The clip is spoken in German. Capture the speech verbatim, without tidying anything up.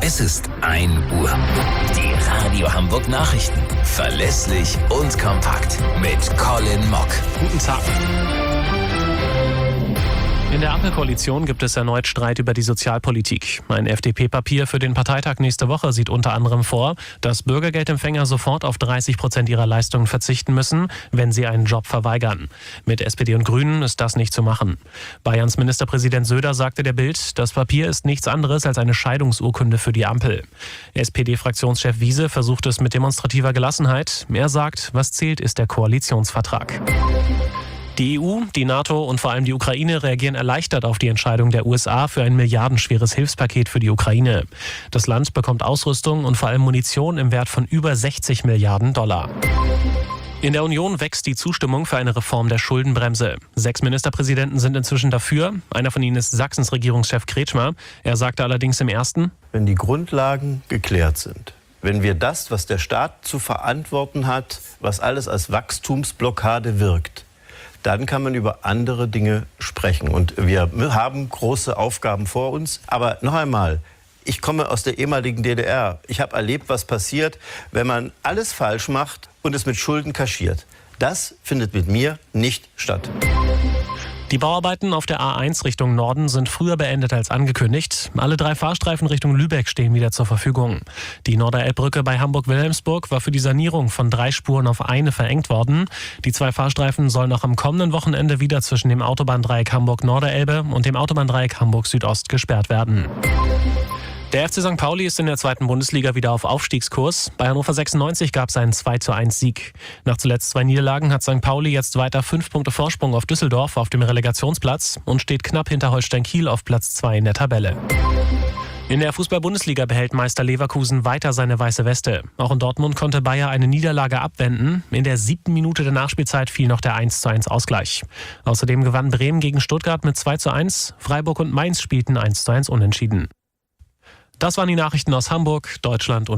Es ist ein Uhr. Die Radio Hamburg Nachrichten. Verlässlich und kompakt. Mit Colin Mock. Guten Tag. In der Ampelkoalition gibt es erneut Streit über die Sozialpolitik. Ein F D P-Papier für den Parteitag nächste Woche sieht unter anderem vor, dass Bürgergeldempfänger sofort auf dreißig Prozent ihrer Leistungen verzichten müssen, wenn sie einen Job verweigern. Mit S P D und Grünen ist das nicht zu machen. Bayerns Ministerpräsident Söder sagte der Bild, das Papier ist nichts anderes als eine Scheidungsurkunde für die Ampel. S P D-Fraktionschef Wiese versucht es mit demonstrativer Gelassenheit. Er sagt, was zählt, ist der Koalitionsvertrag. Die E U, die NATO und vor allem die Ukraine reagieren erleichtert auf die Entscheidung der U S A für ein milliardenschweres Hilfspaket für die Ukraine. Das Land bekommt Ausrüstung und vor allem Munition im Wert von über sechzig Milliarden Dollar. In der Union wächst die Zustimmung für eine Reform der Schuldenbremse. Sechs Ministerpräsidenten sind inzwischen dafür. Einer von ihnen ist Sachsens Regierungschef Kretschmer. Er sagte allerdings im ersten: Wenn die Grundlagen geklärt sind, wenn wir das, was der Staat zu verantworten hat, was alles als Wachstumsblockade wirkt, dann kann man über andere Dinge sprechen. Und wir haben große Aufgaben vor uns. Aber noch einmal, ich komme aus der ehemaligen D D R. Ich habe erlebt, was passiert, wenn man alles falsch macht und es mit Schulden kaschiert. Das findet mit mir nicht statt. Die Bauarbeiten auf der A eins Richtung Norden sind früher beendet als angekündigt. Alle drei Fahrstreifen Richtung Lübeck stehen wieder zur Verfügung. Die Norderelbbrücke bei Hamburg-Wilhelmsburg war für die Sanierung von drei Spuren auf eine verengt worden. Die zwei Fahrstreifen sollen noch am kommenden Wochenende wieder zwischen dem Autobahndreieck Hamburg-Norderelbe und dem Autobahndreieck Hamburg-Südost gesperrt werden. Der F C Sankt Pauli ist in der zweiten Bundesliga wieder auf Aufstiegskurs. Bei Hannover sechsundneunzig gab es einen zwei zu eins Sieg. Nach zuletzt zwei Niederlagen hat Sankt Pauli jetzt weiter fünf Punkte Vorsprung auf Düsseldorf auf dem Relegationsplatz und steht knapp hinter Holstein Kiel auf Platz zwei in der Tabelle. In der Fußball-Bundesliga behält Meister Leverkusen weiter seine weiße Weste. Auch in Dortmund konnte Bayer eine Niederlage abwenden. In der siebten Minute der Nachspielzeit fiel noch der eins zu eins Ausgleich. Außerdem gewann Bremen gegen Stuttgart mit zwei zu eins. Freiburg und Mainz spielten eins zu eins unentschieden. Das waren die Nachrichten aus Hamburg, Deutschland und